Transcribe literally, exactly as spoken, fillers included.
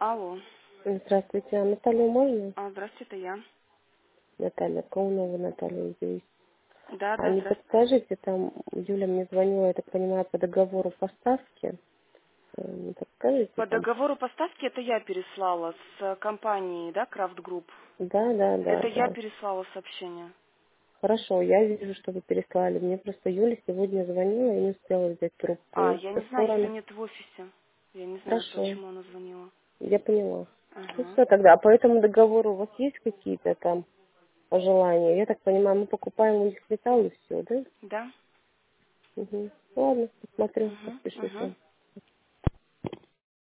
Алло. Здравствуйте, а Наталью можно? А, здравствуйте, это я. Наталья Каунова, Наталья здесь. Да, А да, не здравствуйте. подскажите, там Юля мне звонила, я так понимаю, по договору поставки. Э, Не подскажете По там? договору поставки это я переслала с э, компании, да, Крафт Групп. Да, да, да, Это я да. переслала сообщение. Хорошо, я вижу, что вы переслали. Мне просто Юля сегодня звонила и не успела взять А, трубку. я Со не знаю, ее стороны. нет в офисе. Я не знаю, Хорошо, почему она звонила. я поняла. Ну Ага. все тогда, а по этому договору у вас есть какие-то там пожелания? Я так понимаю, мы покупаем у них металл и все, да? Да? Угу. Ладно, посмотрю, Угу, подпишусь угу. вам.